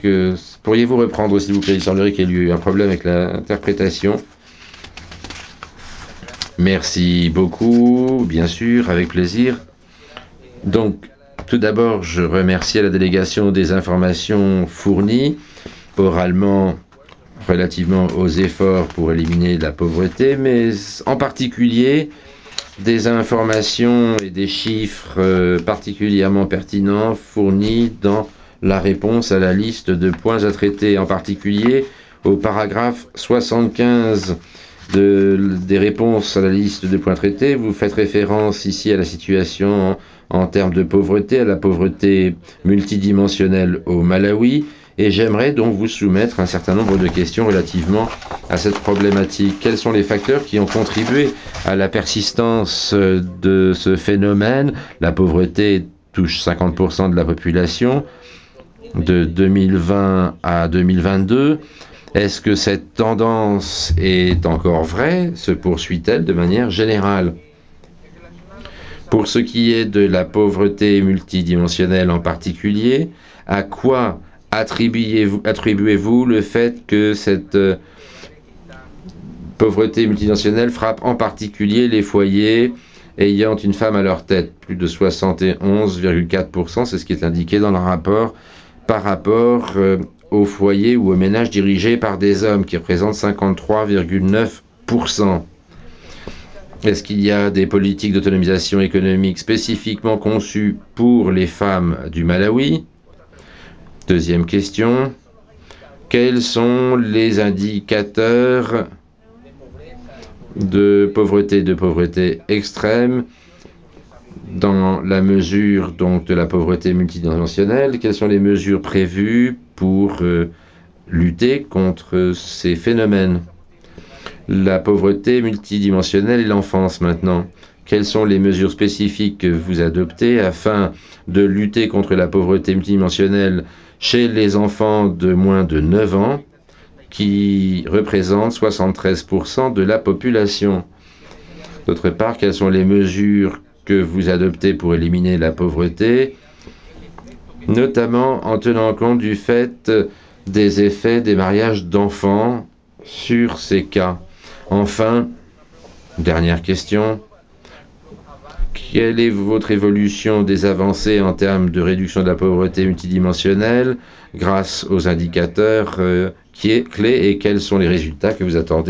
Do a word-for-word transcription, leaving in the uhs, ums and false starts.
que... Pourriez-vous reprendre, s'il vous plaît? Il semblerait qu'il y ait eu un problème avec l'interprétation. Merci beaucoup, bien sûr, avec plaisir. Donc, tout d'abord, je remercie la délégation des informations fournies oralement relativement aux efforts pour éliminer la pauvreté, mais en particulier des informations et des chiffres particulièrement pertinents fournis dans la réponse à la liste de points à traiter, en particulier au paragraphe soixante-quinze de, des réponses à la liste de points traités. Vous faites référence ici à la situation en, en termes de pauvreté, à la pauvreté multidimensionnelle au Malawi, et j'aimerais donc vous soumettre un certain nombre de questions relativement à cette problématique. Quels sont les facteurs qui ont contribué à la persistance de ce phénomène? La pauvreté touche cinquante pour cent de la population de deux mille vingt à deux mille vingt-deux. Est-ce que cette tendance est encore vraie? Se poursuit-elle de manière générale? Pour ce qui est de la pauvreté multidimensionnelle en particulier, à quoi attribuez-vous, attribuez-vous le fait que cette euh, pauvreté multidimensionnelle frappe en particulier les foyers ayant une femme à leur tête? Plus de soixante et onze virgule quatre pour cent, c'est ce qui est indiqué dans le rapport, par rapport euh, aux foyers ou aux ménages dirigés par des hommes, qui représentent cinquante-trois virgule neuf pour cent. Est-ce qu'il y a des politiques d'autonomisation économique spécifiquement conçues pour les femmes du Malawi? Deuxième question. Quels sont les indicateurs de pauvreté, de pauvreté extrême dans la mesure donc de la pauvreté multidimensionnelle? Quelles sont les mesures prévues pour euh, lutter contre ces phénomènes? La pauvreté multidimensionnelle et l'enfance maintenant. Quelles sont les mesures spécifiques que vous adoptez afin de lutter contre la pauvreté multidimensionnelle chez les enfants de moins de neuf ans, qui représentent soixante-treize pour cent de la population? D'autre part, quelles sont les mesures que vous adoptez pour éliminer la pauvreté, notamment en tenant compte du fait des effets des mariages d'enfants sur ces cas? Enfin, dernière question, quelle est votre évolution des avancées en termes de réduction de la pauvreté multidimensionnelle grâce aux indicateurs euh, qui est clés, et quels sont les résultats que vous attendez